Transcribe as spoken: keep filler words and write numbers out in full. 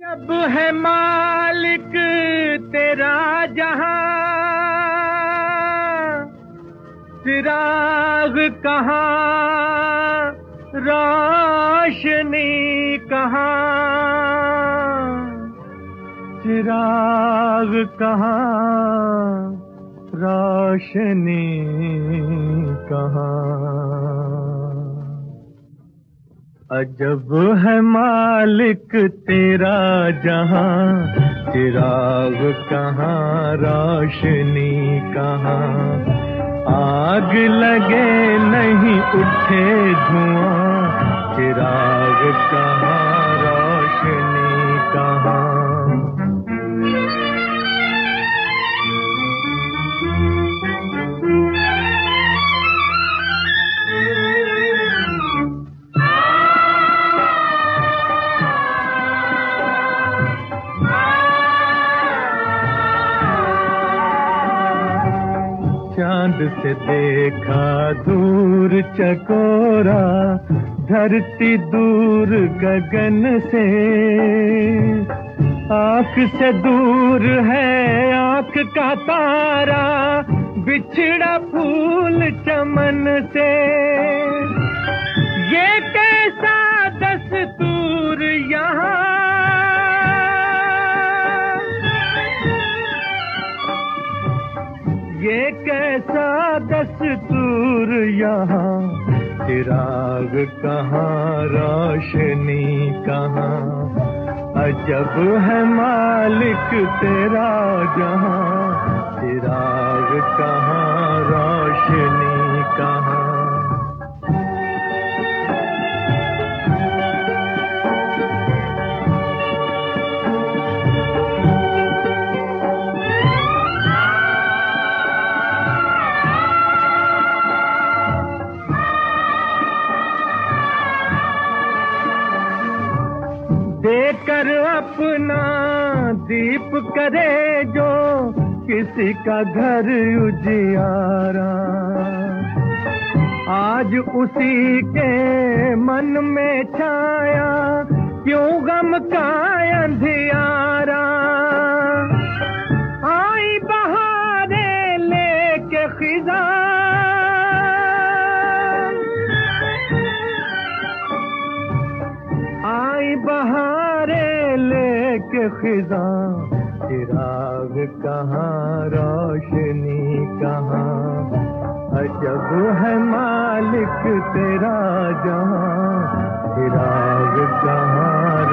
जब है मालिक तेरा जहां, चिराग कहाँ, रोशनी कहाँ, चिराग कहाँ, रोशनी कहाँ। अजब है मालिक तेरा जहां, चिराग कहाँ, रोशनी कहाँ। आग लगे नहीं उठे धुआं, चिराग कहाँ, रोशनी कहाँ। चांद से देखा दूर चकोरा, धरती दूर गगन से। आँख से दूर है आँख का तारा, बिछड़ा फूल चमन से। ये कैसा दस्तूर यहाँ, ये कैसा दस्तूर यहाँ। चिराग कहाँ, रोशनी कहाँ। अजब है मालिक तेरा जहां, चिराग कहाँ, रोशनी कहाँ। देकर अपना दीप करे जो किसी का घर उजियारा, आज उसी के मन में छाया क्यों गम का अंधियारा। आई बहारें लेके खिज़ां, आई बहारें लेके खिज़ां। चिराग कहाँ, रोशनी कहाँ। अजब है मालिक तेरा जहां, चिराग कहाँ,